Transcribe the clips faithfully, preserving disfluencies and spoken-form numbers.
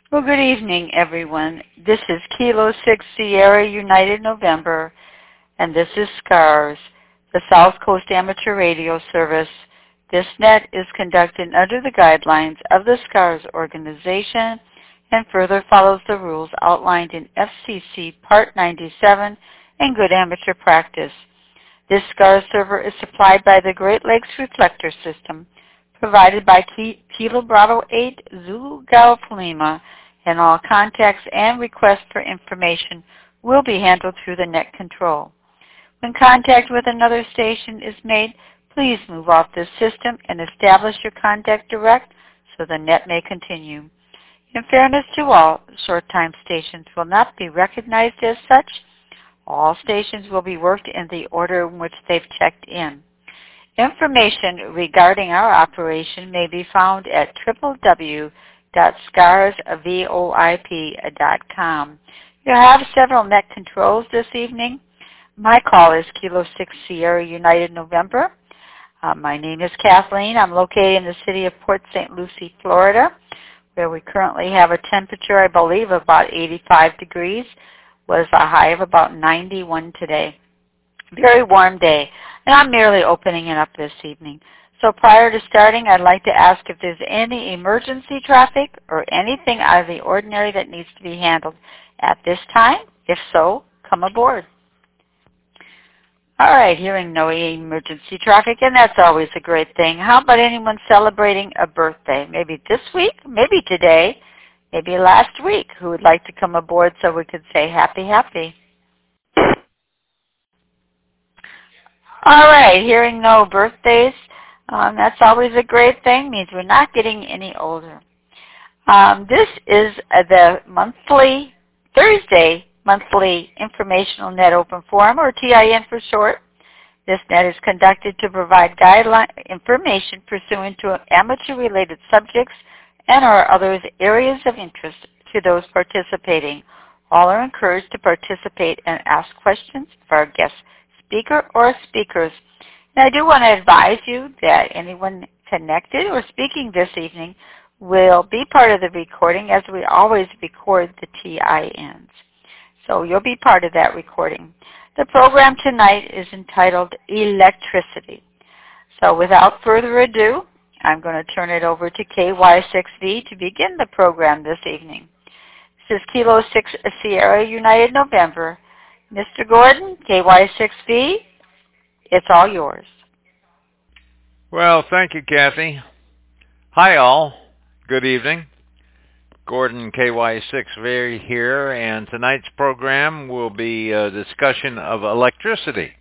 Well, good evening, everyone. This is Kilo six Sierra United November, and this is SCARS, the South Coast Amateur Radio Service. This net is conducted under the guidelines of the SCARS organization and further follows the rules outlined in F C C Part ninety-seven and Good Amateur Practice. This SCARS server is supplied by the Great Lakes Reflector System, provided by Kilo Bravo eight Zulu Golf Lima, and all contacts and requests for information will be handled through the net control. When contact with another station is made, please move off this system and establish your contact direct so the net may continue. In fairness to all, short-time stations will not be recognized as such. All stations will be worked in the order in which they've checked in. Information regarding our operation may be found at w w w dot scars voip dot com. You have several net controls this evening. My call is Kilo six Sierra United November. Uh, my name is Kathleen. I'm located in the city of Port Saint Lucie, Florida, where we currently have a temperature, I believe, of about eighty-five degrees. Was a high of about ninety-one today. Very warm day, and I'm merely opening it up this evening. So prior to starting, I'd like to ask if there's any emergency traffic or anything out of the ordinary that needs to be handled at this time. If so, come aboard. All right, hearing no emergency traffic, and that's always a great thing. How about anyone celebrating a birthday? Maybe this week, maybe today, maybe last week, who would like to come aboard so we could say happy, happy. All right, hearing no birthdays, um, that's always a great thing. Means we're not getting any older. Um, this is uh, the monthly, Thursday monthly Informational Net Open Forum, or T I N for short. This net is conducted to provide guideline information pursuant to amateur-related subjects and or others areas of interest to those participating. All are encouraged to participate and ask questions of our guest speaker or speakers. And I do want to advise you that anyone connected or speaking this evening will be part of the recording, as we always record the T I Ns. So you'll be part of that recording. The program tonight is entitled Electricity. So without further ado, I'm going to turn it over to K Y six V to begin the program this evening. This is Kilo six Sierra United November. Mister Gordon, K Y six V, it's all yours. Well, thank you, Kathy. Hi, all. Good evening. Gordon, K Y six V here, and tonight's program will be a discussion of electricity.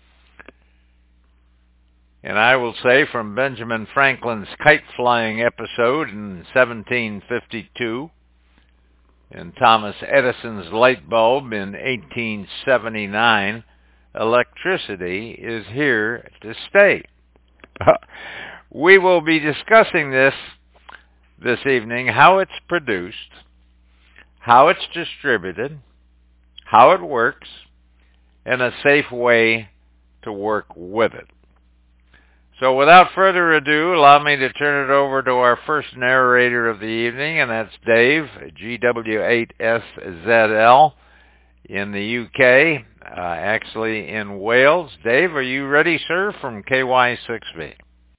And I will say, from Benjamin Franklin's kite-flying episode in seventeen fifty-two and Thomas Edison's light bulb in eighteen seventy-nine, electricity is here to stay. We will be discussing this this evening, how it's produced, how it's distributed, how it works, and a safe way to work with it. So without further ado, allow me to turn it over to our first narrator of the evening, and that's Dave, G W eight S Z L, in the U K, uh, actually in Wales. Dave, are you ready, sir, from K Y six V?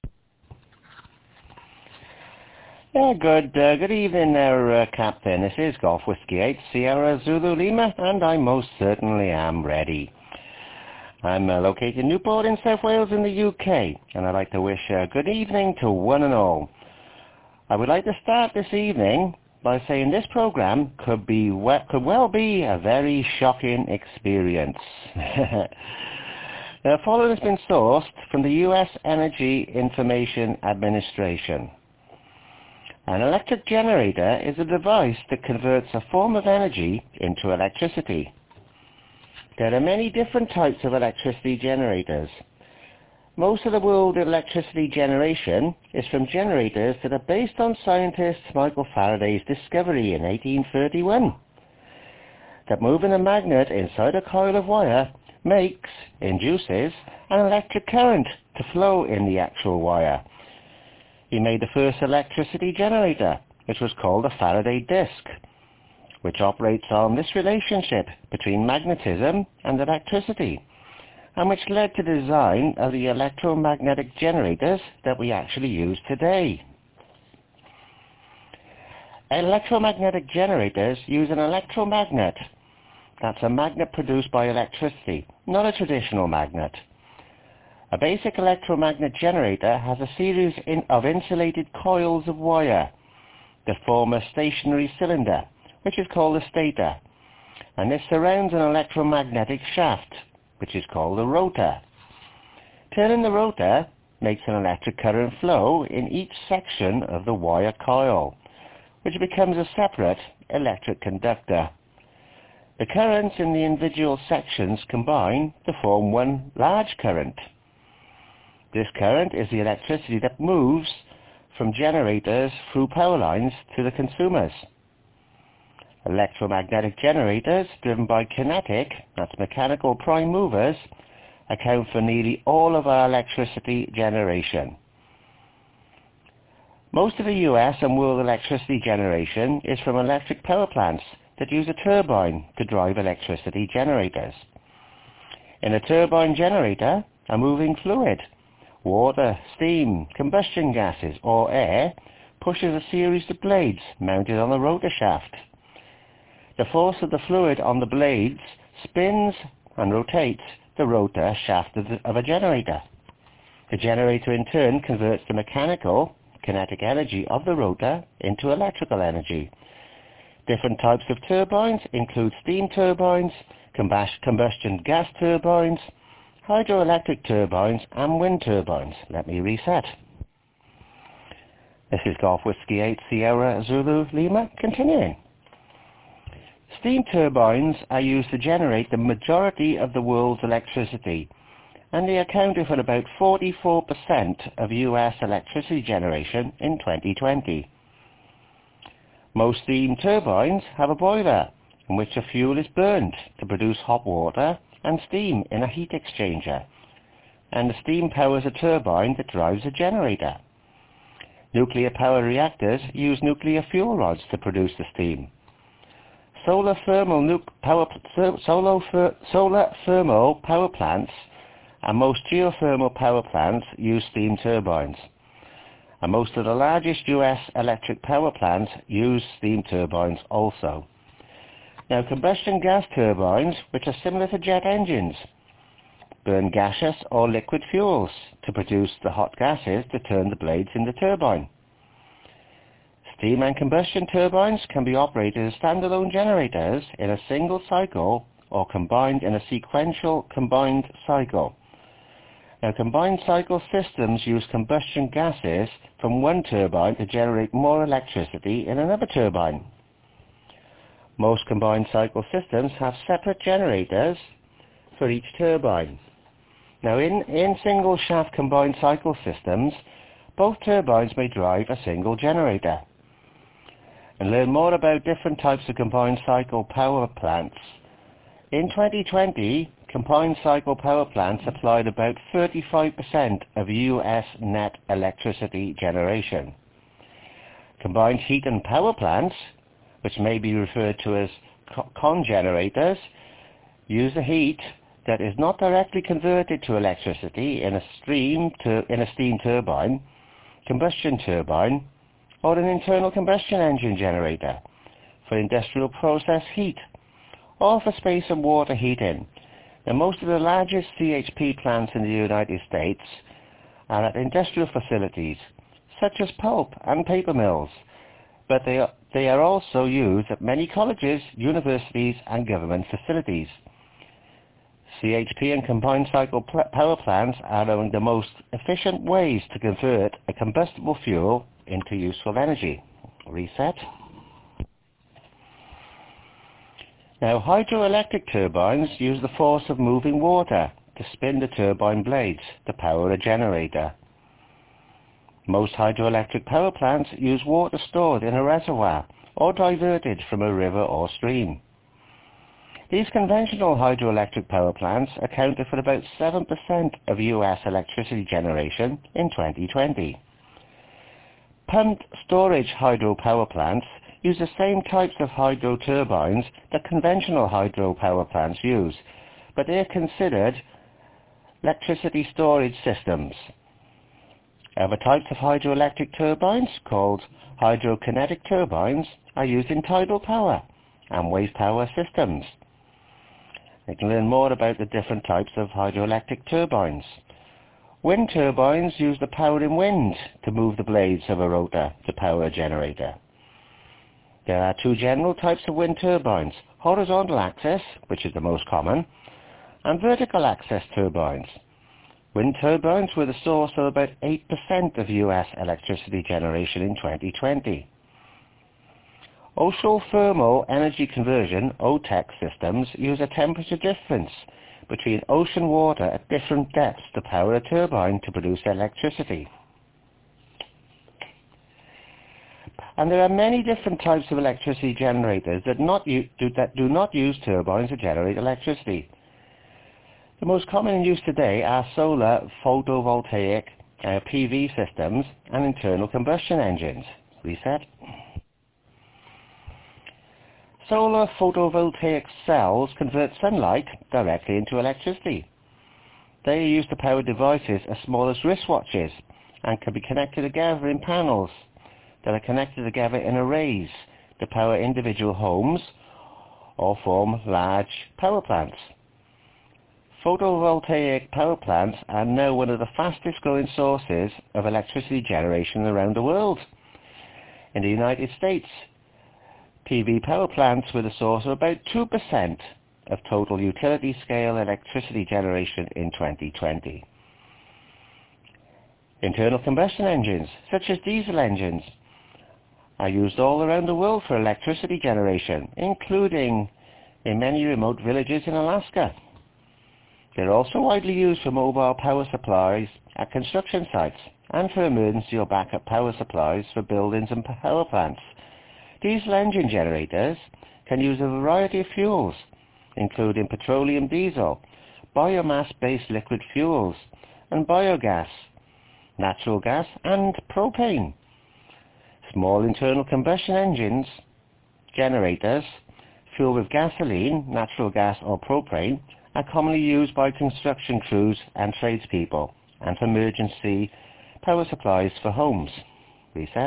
Yeah, good uh, good evening there, uh, Captain. This is Golf Whiskey eight Sierra Zulu Lima, and I most certainly am ready. I'm uh, located in Newport in South Wales in the U K, and I'd like to wish a good evening to one and all. I would like to start this evening by saying this program could be we- could well be a very shocking experience. The following has been sourced from the U S Energy Information Administration. An electric generator is a device that converts a form of energy into electricity. There are many different types of electricity generators. Most of the world electricity generation is from generators that are based on scientist Michael Faraday's discovery in eighteen thirty-one. That moving a magnet inside a coil of wire makes, induces, an electric current to flow in the actual wire. He made the first electricity generator, which was called a Faraday disc, which operates on this relationship between magnetism and electricity, and which led to the design of the electromagnetic generators that we actually use today. Electromagnetic generators use an electromagnet. That's a magnet produced by electricity, not a traditional magnet. A basic electromagnet generator has a series in, of insulated coils of wire that form a stationary cylinder, which is called a stator, and this surrounds an electromagnetic shaft, which is called a rotor. Turning the rotor makes an electric current flow in each section of the wire coil, which becomes a separate electric conductor. The currents in the individual sections combine to form one large current. This current is the electricity that moves from generators through power lines to the consumers. Electromagnetic generators driven by kinetic, that's mechanical prime movers, account for nearly all of our electricity generation. Most of the U S and world electricity generation is from electric power plants that use a turbine to drive electricity generators. In a turbine generator, a moving fluid, water, steam, combustion gases or air, pushes a series of blades mounted on the rotor shaft. The force of the fluid on the blades spins and rotates the rotor shaft of, the, of a generator. The generator in turn converts the mechanical, kinetic energy of the rotor into electrical energy. Different types of turbines include steam turbines, combustion gas turbines, hydroelectric turbines and wind turbines. Let me reset. This is Golf Whiskey eight Sierra Zulu Lima continuing. Steam turbines are used to generate the majority of the world's electricity, and they accounted for about forty-four percent of U S electricity generation in twenty twenty. Most steam turbines have a boiler in which a fuel is burned to produce hot water and steam in a heat exchanger, and the steam powers a turbine that drives a generator. Nuclear power reactors use nuclear fuel rods to produce the steam. Solar thermal, nu power, solar, solar thermal power plants and most geothermal power plants use steam turbines. And most of the largest U S electric power plants use steam turbines also. Now, combustion gas turbines, which are similar to jet engines, burn gaseous or liquid fuels to produce the hot gases to turn the blades in the turbine. Steam and combustion turbines can be operated as standalone generators in a single cycle or combined in a sequential combined cycle. Now, combined cycle systems use combustion gases from one turbine to generate more electricity in another turbine. Most combined cycle systems have separate generators for each turbine. Now, in, in single shaft combined cycle systems, both turbines may drive a single generator. And learn more about different types of combined cycle power plants. In twenty twenty, combined cycle power plants supplied about thirty-five percent of U S net electricity generation. Combined heat and power plants, which may be referred to as congenerators, use the heat that is not directly converted to electricity in a steam, in a steam turbine, combustion turbine, or an internal combustion engine generator for industrial process heat, or for space and water heating. Now, most of the largest C H P plants in the United States are at industrial facilities, such as pulp and paper mills, but they are, they are also used at many colleges, universities, and government facilities. C H P and combined cycle power plants are among the most efficient ways to convert a combustible fuel into useful energy. Reset. Now, hydroelectric turbines use the force of moving water to spin the turbine blades to power a generator. Most hydroelectric power plants use water stored in a reservoir or diverted from a river or stream. These conventional hydroelectric power plants accounted for about seven percent of U S electricity generation in twenty twenty. Pumped storage hydropower plants use the same types of hydro turbines that conventional hydropower plants use, but they are considered electricity storage systems. Other types of hydroelectric turbines, called hydrokinetic turbines, are used in tidal power and wave power systems. You can learn more about the different types of hydroelectric turbines. Wind turbines use the power in wind to move the blades of a rotor to power a generator. There are two general types of wind turbines: horizontal axis, which is the most common, and vertical axis turbines. Wind turbines were the source of about eight percent of U S electricity generation in twenty twenty. Ocean thermal energy conversion, O T E C systems, use a temperature difference between ocean water at different depths to power a turbine to produce electricity. And there are many different types of electricity generators that, not do, that do not use turbines to generate electricity. The most common in use today are solar photovoltaic uh, P V systems and internal combustion engines. Reset. Solar photovoltaic cells convert sunlight directly into electricity. They are used to power devices as small as wristwatches and can be connected together in panels that are connected together in arrays to power individual homes or form large power plants. Photovoltaic power plants are now one of the fastest growing sources of electricity generation around the world. In the United States, P V power plants were the source of about two percent of total utility scale electricity generation in twenty twenty. Internal combustion engines, such as diesel engines, are used all around the world for electricity generation, including in many remote villages in Alaska. They're also widely used for mobile power supplies at construction sites and for emergency or backup power supplies for buildings and power plants. Diesel engine generators can use a variety of fuels, including petroleum diesel, biomass-based liquid fuels, and biogas, natural gas, and propane. Small internal combustion engines, generators, fueled with gasoline, natural gas, or propane, are commonly used by construction crews and tradespeople, and for emergency power supplies for homes. Reset.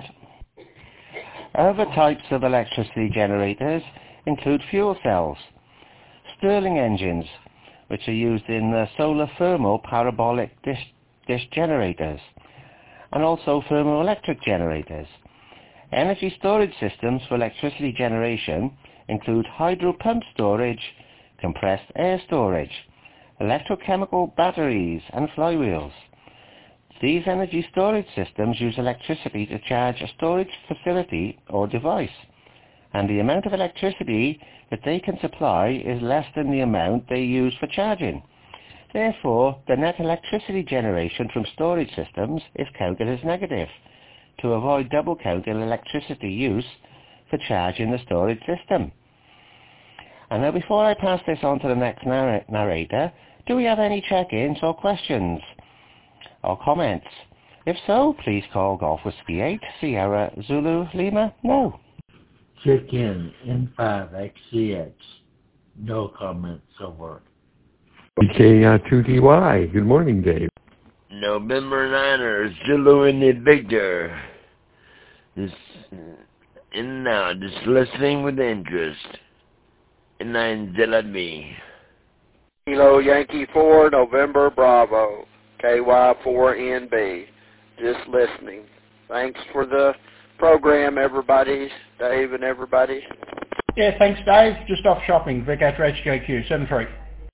Other types of electricity generators include fuel cells, Stirling engines, which are used in uh, solar thermal parabolic dish, dish generators, and also thermoelectric generators. Energy storage systems for electricity generation include hydro pump storage, compressed air storage, electrochemical batteries, and flywheels. These energy storage systems use electricity to charge a storage facility or device, and the amount of electricity that they can supply is less than the amount they use for charging. Therefore, the net electricity generation from storage systems is counted as negative, to avoid double counting electricity use for charging the storage system. And now, before I pass this on to the next narr- narrator, do we have any check-ins or questions or comments? If so, please call Golf Whiskey eight, Sierra Zulu Lima now. Check in N five X C X. No comments over. B K two D Y. Good morning, Dave. November Niners, Zulu and the Victor. This, and now, just listening with interest. And nine Zilla B. Kilo Yankee four, November Bravo, K Y four N B. Just listening. Thanks for the program, everybody, Dave and everybody. Yeah, thanks, Dave. Just off shopping, Vic H J Q, seven three.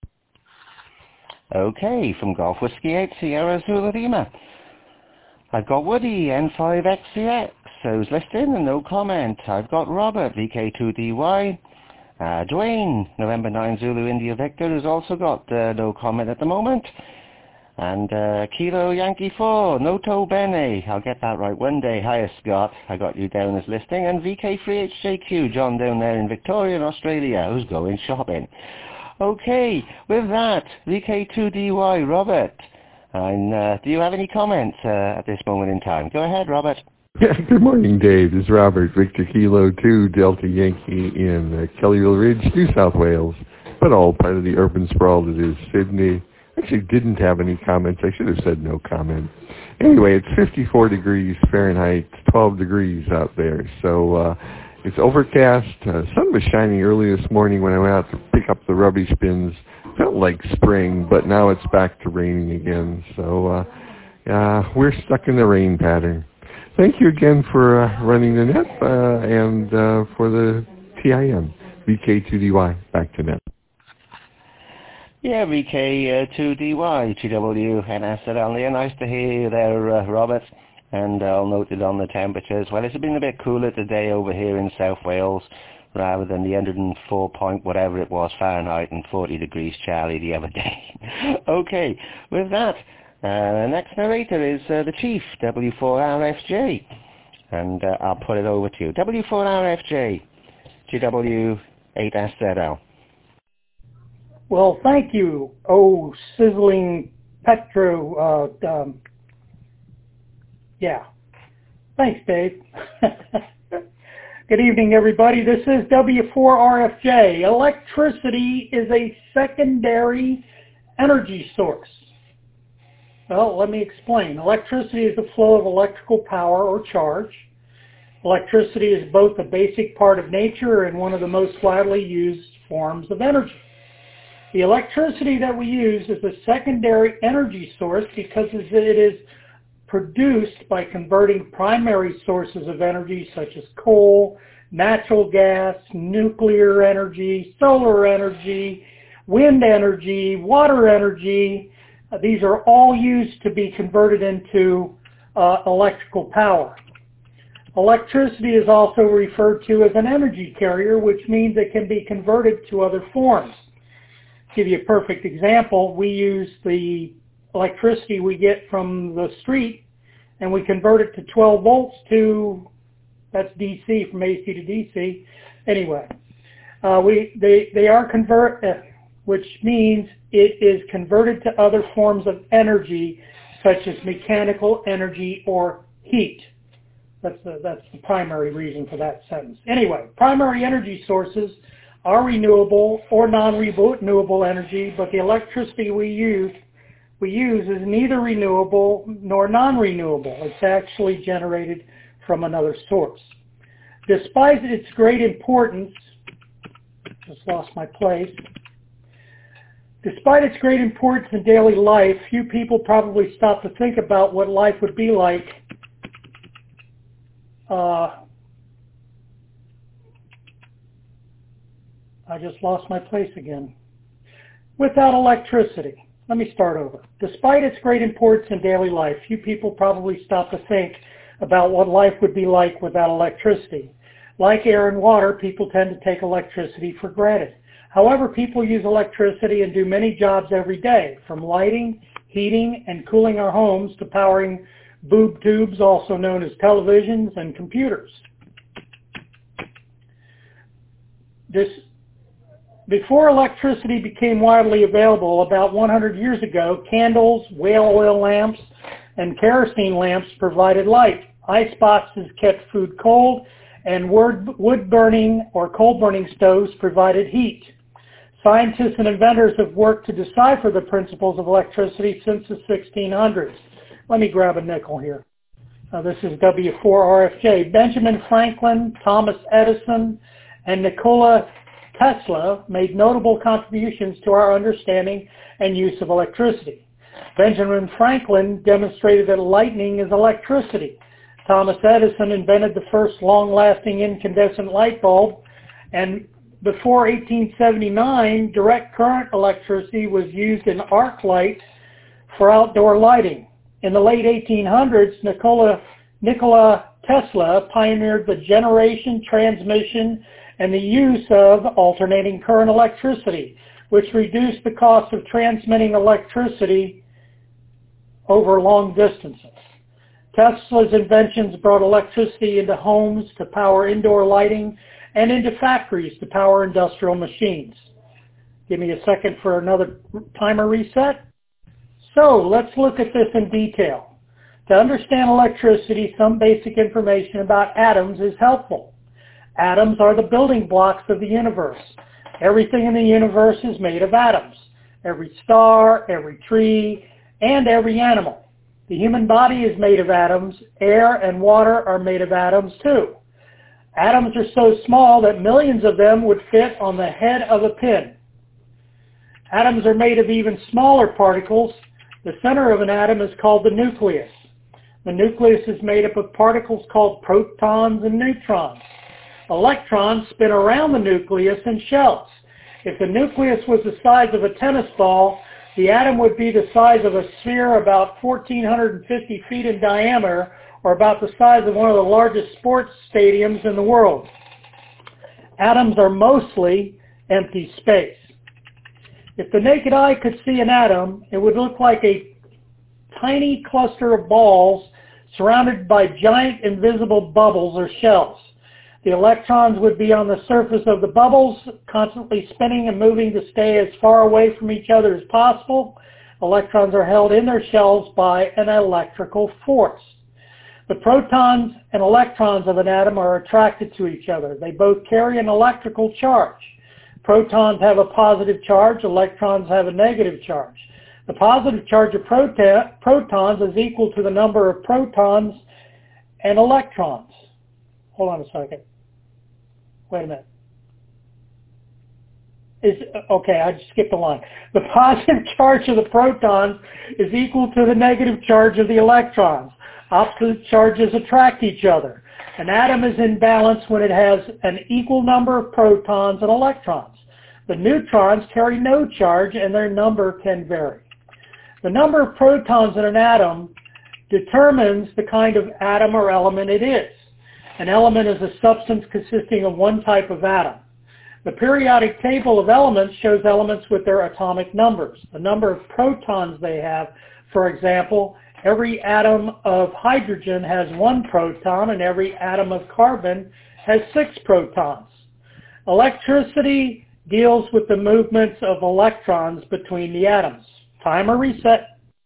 Okay, from Golf Whiskey eight, Sierra Zulu Lima. I've got Woody, N five X C X, who's listening and no comment. I've got Robert, V K two D Y. Uh, Dwayne, November nine Zulu India Victor, who's also got uh, no comment at the moment. And uh, Kilo Yankee four, Noto Bene, I'll get that right one day. Hiya Scott, I got you down as listing. And V K three H J Q, John down there in Victoria, in Australia, who's going shopping. Okay, with that, V K two D Y, Robert. And uh, do you have any comments uh, at this moment in time? Go ahead, Robert. Yeah, good morning, Dave. This is Robert, Victor Kilo two, Delta Yankee in uh, Kellyville Ridge, New South Wales, but all part of the urban sprawl that is Sydney. Actually didn't have any comments. I should have said no comment. Anyway, it's fifty-four degrees Fahrenheit, twelve degrees out there. So uh, it's overcast. Uh, sun was shining early this morning when I went out to pick up the rubbish bins. Felt like spring, but now it's back to raining again. So uh, uh, we're stuck in the rain pattern. Thank you again for uh, running the net uh, and uh, for the T I M, V K two D Y, back to net. Yeah, V K two D Y, T W N S on there. Nice to hear you there, uh, Robert. And I'll note it on the temperatures. Well, it's been a bit cooler today over here in South Wales, rather than the one hundred four point whatever it was Fahrenheit and forty degrees Charlie the other day. Okay, with that, uh, the next narrator is uh, the Chief, W four R F J. And uh, I'll put it over to you. W four R F J, G W eight S Z L. Well, thank you, oh, sizzling Petro. Uh, um, yeah. Thanks, Dave. Good evening, everybody. This is W four R F J. Electricity is a secondary energy source. Well, let me explain. Electricity is the flow of electrical power or charge. Electricity is both a basic part of nature and one of the most widely used forms of energy. The electricity that we use is a secondary energy source because it is produced by converting primary sources of energy such as coal, natural gas, nuclear energy, solar energy, wind energy, water energy. Uh, these are all used to be converted into uh, electrical power. Electricity is also referred to as an energy carrier, which means it can be converted to other forms. To give you a perfect example, we use the electricity we get from the street and we convert it to twelve volts to, that's D C, from A C to D C. Anyway, uh, we they, they are convert, uh, which means it is converted to other forms of energy such as mechanical energy or heat. That's the, that's the primary reason for that sentence. Anyway, primary energy sources are renewable or non-renewable energy, but the electricity we use we use is neither renewable nor non-renewable. It's actually generated from another source. Despite its great importance, just lost my place. Despite its great importance in daily life, few people probably stop to think about what life would be like uh, I just lost my place again. Without electricity. Let me start over. Despite its great importance in daily life, few people probably stop to think about what life would be like without electricity. Like air and water, people tend to take electricity for granted. However, people use electricity and do many jobs every day, from lighting, heating, and cooling our homes to powering boob tubes, also known as televisions and computers. This Before electricity became widely available about one hundred years ago, candles, whale oil lamps, and kerosene lamps provided light. Ice boxes kept food cold, and wood-burning or coal-burning stoves provided heat. Scientists and inventors have worked to decipher the principles of electricity since the sixteen hundreds. Let me grab a nickel here. Uh, this is W four R F J. Benjamin Franklin, Thomas Edison, and Nikola Tesla made notable contributions to our understanding and use of electricity. Benjamin Franklin demonstrated that lightning is electricity. Thomas Edison invented the first long-lasting incandescent light bulb, and before eighteen seventy-nine, direct current electricity was used in arc lights for outdoor lighting. In the late eighteen hundreds, Nikola, Nikola Tesla pioneered the generation, transmission, and the use of alternating current electricity, which reduced the cost of transmitting electricity over long distances. Tesla's inventions brought electricity into homes to power indoor lighting and into factories to power industrial machines. Give me a second for another timer reset. So let's look at this in detail. To understand electricity, some basic information about atoms is helpful. Atoms are the building blocks of the universe. Everything in the universe is made of atoms. Every star, every tree, and every animal. The human body is made of atoms. Air and water are made of atoms too. Atoms are so small that millions of them would fit on the head of a pin. Atoms are made of even smaller particles. The center of an atom is called the nucleus. The nucleus is made up of particles called protons and neutrons. Electrons spin around the nucleus in shells. If the nucleus was the size of a tennis ball, the atom would be the size of a sphere about one thousand four hundred fifty feet in diameter, or about the size of one of the largest sports stadiums in the world. Atoms are mostly empty space. If the naked eye could see an atom, it would look like a tiny cluster of balls surrounded by giant invisible bubbles or shells. The electrons would be on the surface of the bubbles, constantly spinning and moving to stay as far away from each other as possible. Electrons are held in their shells by an electrical force. The protons and electrons of an atom are attracted to each other. They both carry an electrical charge. Protons have a positive charge, electrons have a negative charge. The positive charge of proton, protons is equal to the number of protons and electrons. Hold on a second. Wait a minute. Is, okay, I just skipped a line. The positive charge of the protons is equal to the negative charge of the electrons. Opposite charges attract each other. An atom is in balance when it has an equal number of protons and electrons. The neutrons carry no charge and their number can vary. The number of protons in an atom determines the kind of atom or element it is. An element is a substance consisting of one type of atom. The periodic table of elements shows elements with their atomic numbers. The number of protons they have, for example, every atom of hydrogen has one proton and every atom of carbon has six protons. Electricity deals with the movements of electrons between the atoms. Timer reset.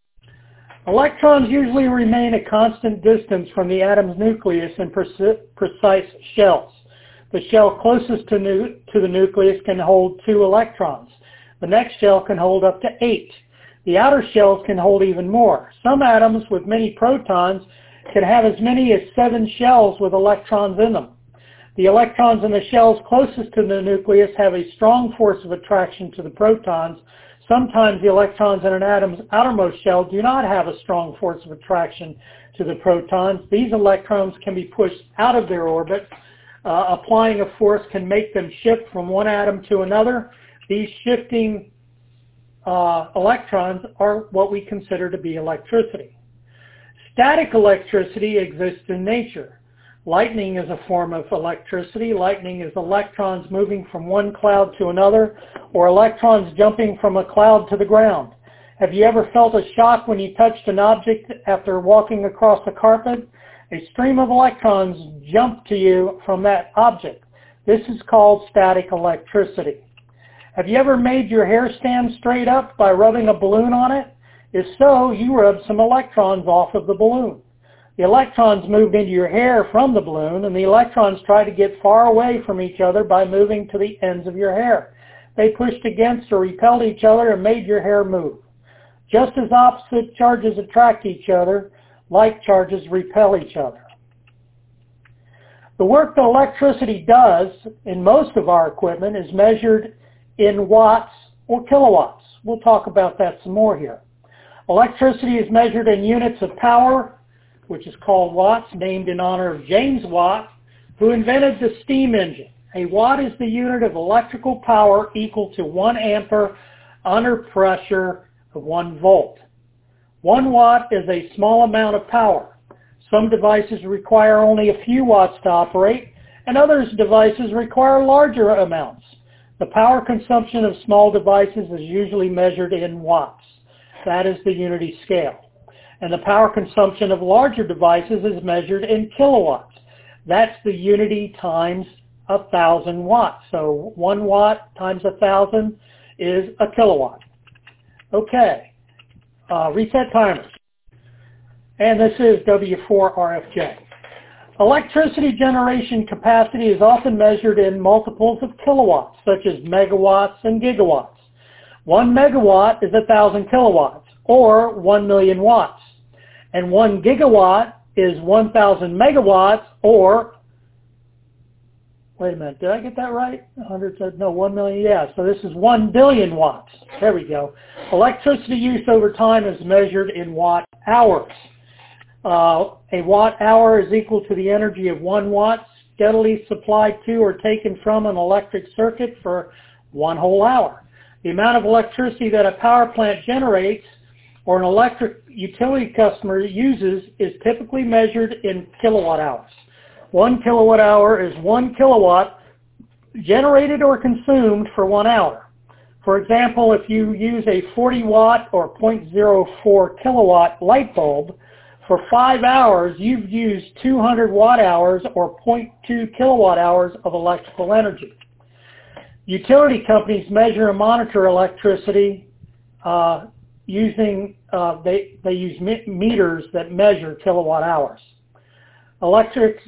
Electrons usually remain a constant distance from the atom's nucleus in precise shells. The shell closest to, nu to the nucleus can hold two electrons. The next shell can hold up to eight. The outer shells can hold even more. Some atoms with many protons can have as many as seven shells with electrons in them. The electrons in the shells closest to the nucleus have a strong force of attraction to the protons. Sometimes the electrons in an atom's outermost shell do not have a strong force of attraction to the protons. These electrons can be pushed out of their orbit. Uh, applying a force can make them shift from one atom to another. These shifting uh, electrons are what we consider to be electricity. Static electricity exists in nature. Lightning is a form of electricity. Lightning is electrons moving from one cloud to another, or electrons jumping from a cloud to the ground. Have you ever felt a shock when you touched an object after walking across a carpet? A stream of electrons jump to you from that object. This is called static electricity. Have you ever made your hair stand straight up by rubbing a balloon on it? If so, you rubbed some electrons off of the balloon. The electrons moved into your hair from the balloon, and the electrons tried to get far away from each other by moving to the ends of your hair. They pushed against or repelled each other and made your hair move. Just as opposite charges attract each other, like charges repel each other. The work that electricity does in most of our equipment is measured in watts or kilowatts. We'll talk about that some more here. Electricity is measured in units of power, which is called watts, named in honor of James Watt, who invented the steam engine. A watt is the unit of electrical power equal to one ampere under pressure of one volt. One watt is a small amount of power. Some devices require only a few watts to operate, and others devices require larger amounts. The power consumption of small devices is usually measured in watts. That is the unity scale. And the power consumption of larger devices is measured in kilowatts. That's the unity times a thousand watts. So one watt times a thousand is a kilowatt. Okay, uh, reset timers. and this is W four R F J. Electricity generation capacity is often measured in multiples of kilowatts, such as megawatts and gigawatts. One megawatt is a thousand kilowatts, or one million watts. And one gigawatt is one thousand megawatts, or, wait a minute, did I get that right? one hundred said, no, one million, yeah, so this is one billion watts. There we go. Electricity use over time is measured in watt hours. Uh, a watt hour is equal to the energy of one watt steadily supplied to or taken from an electric circuit for one whole hour. The amount of electricity that a power plant generates or an electric utility customer uses is typically measured in kilowatt hours. One kilowatt hour is one kilowatt generated or consumed for one hour. For example, if you use a forty watt or zero point zero four kilowatt light bulb, for five hours you've used two hundred watt hours or zero point two kilowatt hours of electrical energy. Utility companies measure and monitor electricity uh, using, uh, they, they use meters that measure kilowatt hours. Electric,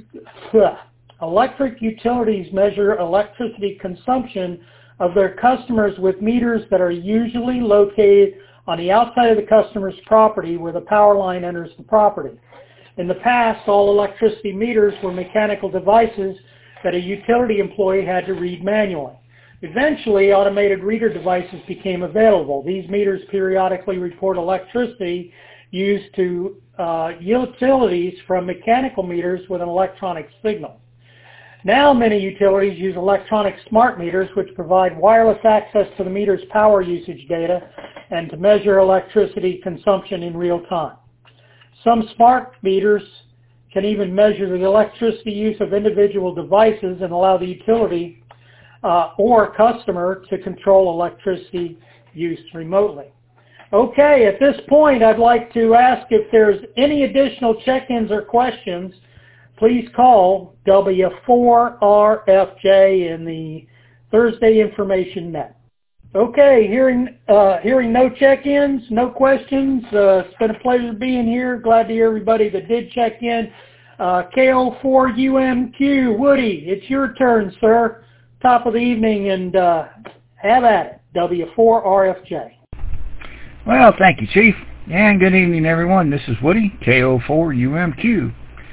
electric utilities measure electricity consumption of their customers with meters that are usually located on the outside of the customer's property where the power line enters the property. In the past, all electricity meters were mechanical devices that a utility employee had to read manually. Eventually, automated reader devices became available. These meters periodically report electricity used to uh, utilities from mechanical meters with an electronic signal. Now many utilities use electronic smart meters which provide wireless access to the meter's power usage data and to measure electricity consumption in real time. Some smart meters can even measure the electricity use of individual devices and allow the utility uh, or customer to control electricity use remotely. Okay, at this point I'd like to ask if there's any additional check-ins or questions. Please call W four R F J in the Thursday Information Net. Okay, hearing uh, hearing no check-ins, no questions. Uh, it's been a pleasure being here. Glad to hear everybody that did check in. Uh, K O four U M Q, Woody, it's your turn, sir. Top of the evening, and uh, have at it. W four R F J. Well, thank you, Chief. And good evening, everyone. This is Woody, K O four U M Q.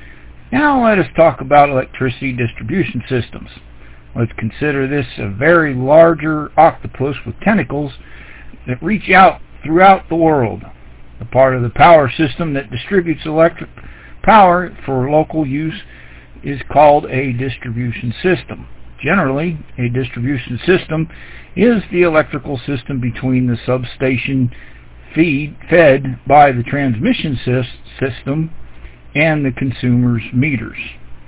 Now let us talk about electricity distribution systems. Let's consider this a very larger octopus with tentacles that reach out throughout the world. The part of the power system that distributes electric power for local use is called a distribution system. Generally, a distribution system is the electrical system between the substation feed fed by the transmission system and the consumer's meters.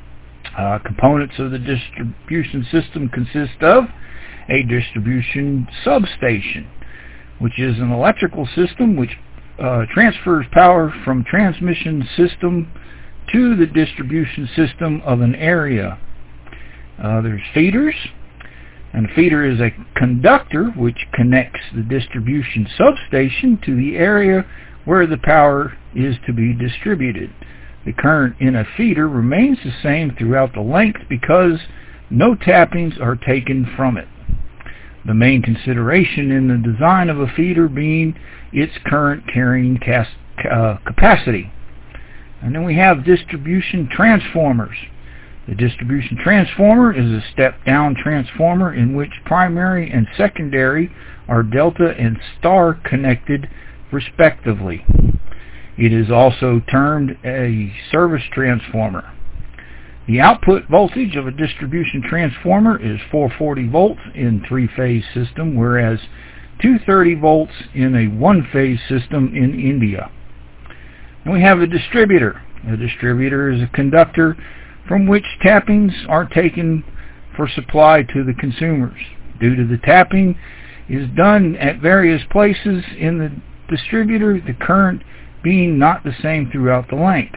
Uh, components of the distribution system consist of a distribution substation, which is an electrical system which uh, transfers power from transmission system to the distribution system of an area. Uh, there's feeders, and a feeder is a conductor which connects the distribution substation to the area where the power is to be distributed. The current in a feeder remains the same throughout the length because no tappings are taken from it. The main consideration in the design of a feeder being its current carrying cas uh, capacity. And then we have distribution transformers. The distribution transformer is a step-down transformer in which primary and secondary are delta and star connected respectively. It is also termed a service transformer. The output voltage of a distribution transformer is four hundred forty volts in three-phase system, whereas two hundred thirty volts in a one-phase system in India. And we have a distributor. A distributor is a conductor from which tappings are taken for supply to the consumers. Due to the tapping is done at various places in the distributor, the current being not the same throughout the length.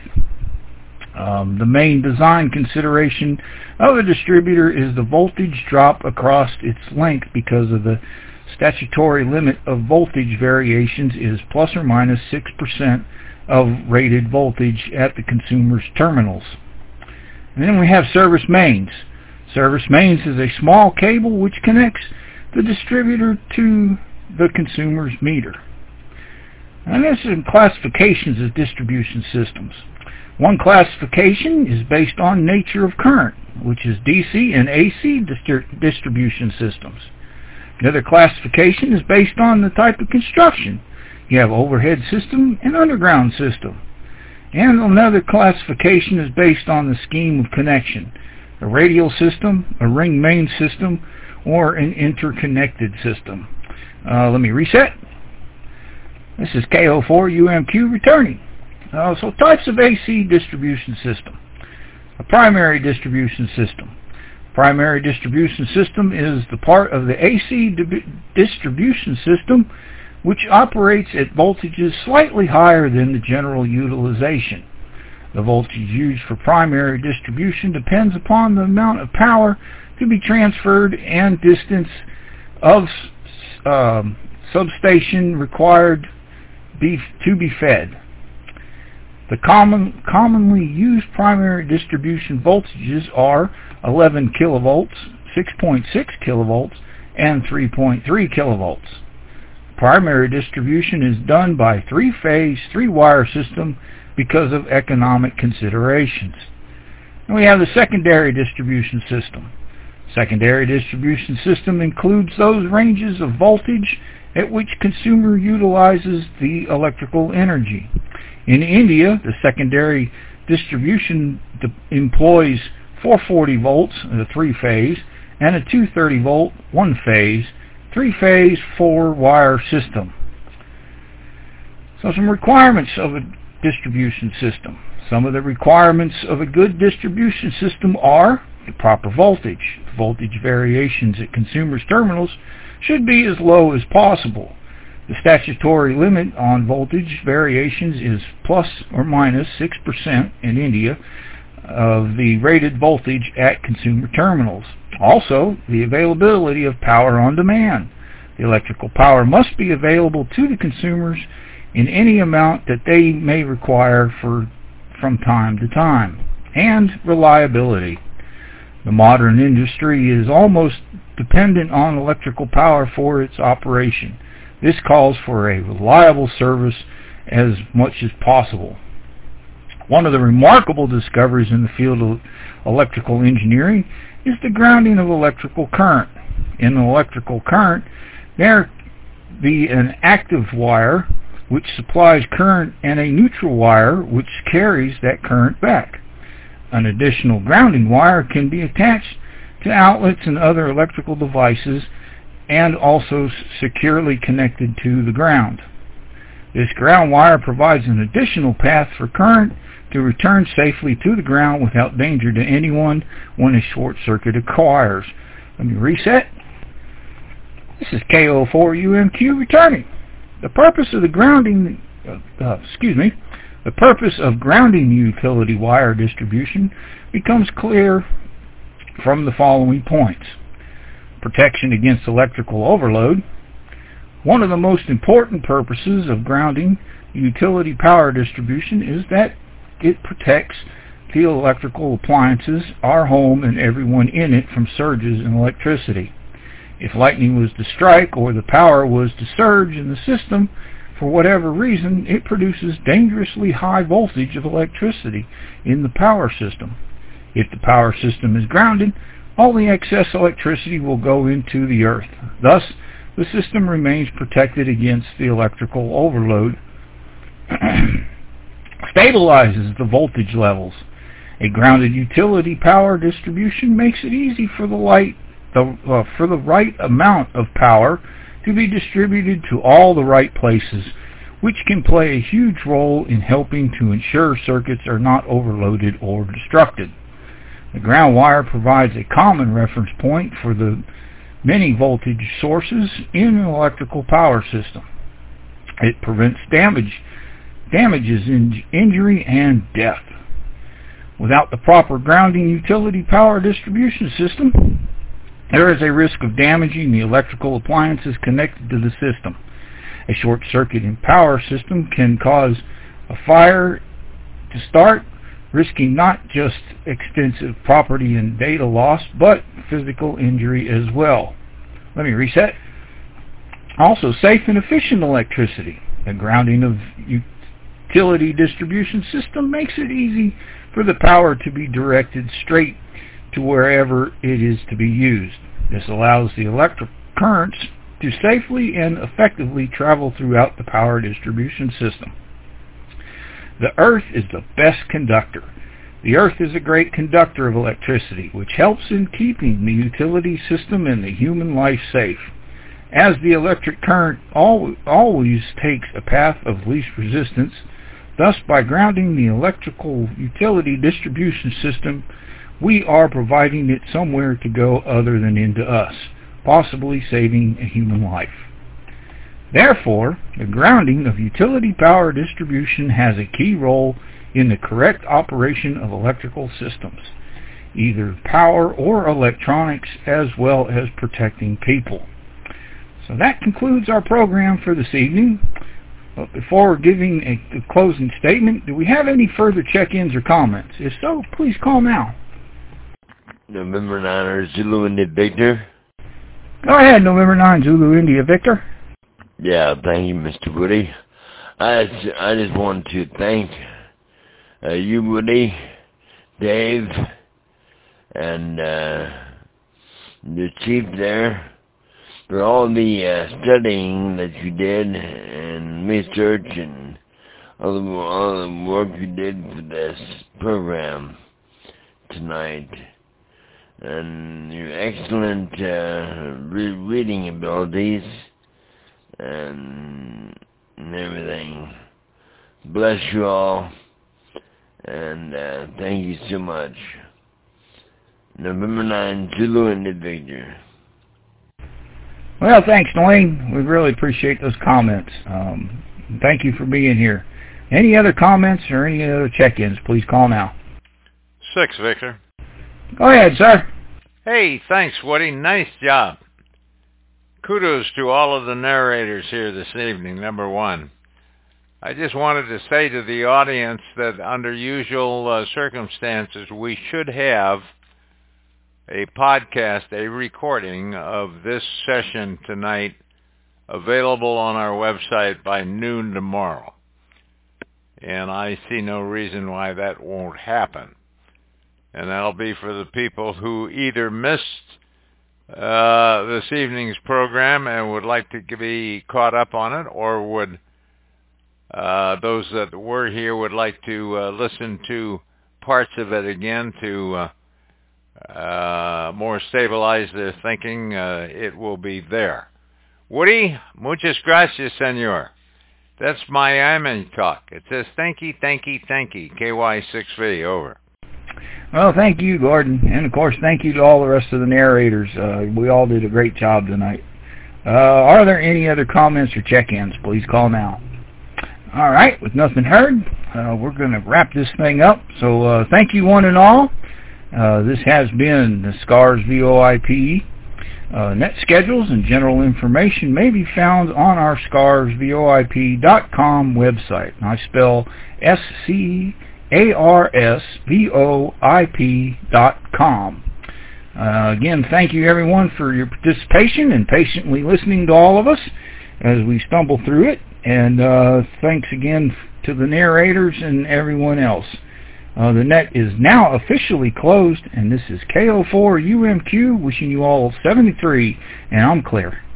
Um, the main design consideration of a distributor is the voltage drop across its length because of the Statutory limit of voltage variations is plus or minus six percent of rated voltage at the consumer's terminals. And then we have service mains. Service mains is a small cable which connects the distributor to the consumer's meter. And there's some classifications of distribution systems. One classification is based on nature of current, which is D C and A C distri- distribution systems. Another classification is based on the type of construction. You have overhead system and underground system. And another classification is based on the scheme of connection. A radial system, a ring main system, or an interconnected system. Uh, let me reset. This is K O four U M Q returning. Uh, so types of A C distribution system. A primary distribution system. Primary distribution system is the part of the A C di- distribution system which operates at voltages slightly higher than the general utilization. The voltage used for primary distribution depends upon the amount of power to be transferred and distance of um, substation required be, to be fed. The common, commonly used primary distribution voltages are eleven kilovolts, six point six kilovolts, and three point three kilovolts. Primary distribution is done by three-phase, three-wire system because of economic considerations. And we have the secondary distribution system. Secondary distribution system includes those ranges of voltage at which consumer utilizes the electrical energy. In India, the secondary distribution employs four hundred forty volts, a three-phase, and a two hundred thirty volt, one-phase, three-phase, four-wire system. So some requirements of a distribution system. Some of the requirements of a good distribution system are the proper voltage. The voltage variations at consumers' terminals should be as low as possible. The statutory limit on voltage variations is plus or minus six percent in India of the rated voltage at consumer terminals. Also, the availability of power on demand. The electrical power must be available to the consumers in any amount that they may require for, from time to time. And reliability. The modern industry is almost dependent on electrical power for its operation. This calls for a reliable service as much as possible. One of the remarkable discoveries in the field of electrical engineering is the grounding of electrical current. In electrical current, there be an active wire which supplies current and a neutral wire which carries that current back. An additional grounding wire can be attached to outlets and other electrical devices and also securely connected to the ground. This ground wire provides an additional path for current to return safely to the ground without danger to anyone when a short circuit occurs. Let me reset. This is K O four U M Q returning. The purpose of the grounding, uh, uh, excuse me, the purpose of grounding utility wire distribution becomes clear from the following points. Protection against electrical overload. One of the most important purposes of grounding utility power distribution is that it protects the electrical appliances, our home, and everyone in it from surges in electricity. If lightning was to strike or the power was to surge in the system, for whatever reason, it produces dangerously high voltage of electricity in the power system. If the power system is grounded, all the excess electricity will go into the earth. Thus, the system remains protected against the electrical overload. Stabilizes the voltage levels. A grounded utility power distribution makes it easy for the light, the, uh, for the right amount of power to be distributed to all the right places, which can play a huge role in helping to ensure circuits are not overloaded or destructed. The ground wire provides a common reference point for the many voltage sources in an electrical power system. It prevents damage, damages, in injury, and death. Without the proper grounding utility power distribution system, There is a risk of damaging the electrical appliances connected to the system. A short circuit in power system can cause a fire to start, risking not just extensive property and data loss, but physical injury as well. Let me reset. Also, safe and efficient electricity. The grounding of utility distribution system makes it easy for the power to be directed straight to wherever it is to be used. This allows the electric currents to safely and effectively travel throughout the power distribution system. The earth is the best conductor. The earth is a great conductor of electricity, which helps in keeping the utility system and the human life safe. As the electric current al- always takes a path of least resistance, thus by grounding the electrical utility distribution system, we are providing it somewhere to go other than into us, possibly saving a human life. Therefore, the grounding of utility power distribution has a key role in the correct operation of electrical systems, either power or electronics, as well as protecting people. So that concludes our program for this evening. But before giving a, a closing statement, do we have any further check-ins or comments? If so, please call now. November nine, Zulu India Victor. Go ahead, November ninth, Zulu India Victor. Yeah, thank you, Mister Woody. I just, I just want to thank uh, you, Woody, Dave, and uh, the chief there for all the uh, studying that you did and research and all the, all the work you did for this program tonight. And your excellent uh, re- reading abilities and, and everything. Bless you all, and uh, thank you so much. November ninth, Zulu India Victor. Well, thanks, Dwayne. We really appreciate those comments. Um, thank you for being here. Any other comments or any other check-ins, please call now. Six, Victor. Go ahead, sir. Hey, thanks, Woody. Nice job. Kudos to all of the narrators here this evening, number one. I just wanted to say to the audience that under usual uh, circumstances, we should have a podcast, a recording of this session tonight available on our website by noon tomorrow. And I see no reason why that won't happen. And that'll be for the people who either missed uh, this evening's program and would like to be caught up on it, or would uh, those that were here would like to uh, listen to parts of it again to uh, uh, more stabilize their thinking. Uh, it will be there. Woody, muchas gracias, senor. That's Miami talk. It says thank you, thank you, thank you. K Y six V, over. Well, thank you, Gordon. And, of course, thank you to all the rest of the narrators. Uh, we all did a great job tonight. Uh, are there any other comments or check-ins? Please call now. All right, with nothing heard, uh, we're going to wrap this thing up. So uh, thank you, one and all. Uh, this has been the SCARS V O I P. Uh, net schedules and general information may be found on our scars V O I P dot com website. I spell S C A R S V O I P dot com. Uh, again, thank you everyone for your participation and patiently listening to all of us as we stumble through it. And uh, thanks again to the narrators and everyone else. Uh, the net is now officially closed, and this is K O four U M Q wishing you all seventy-three, and I'm clear.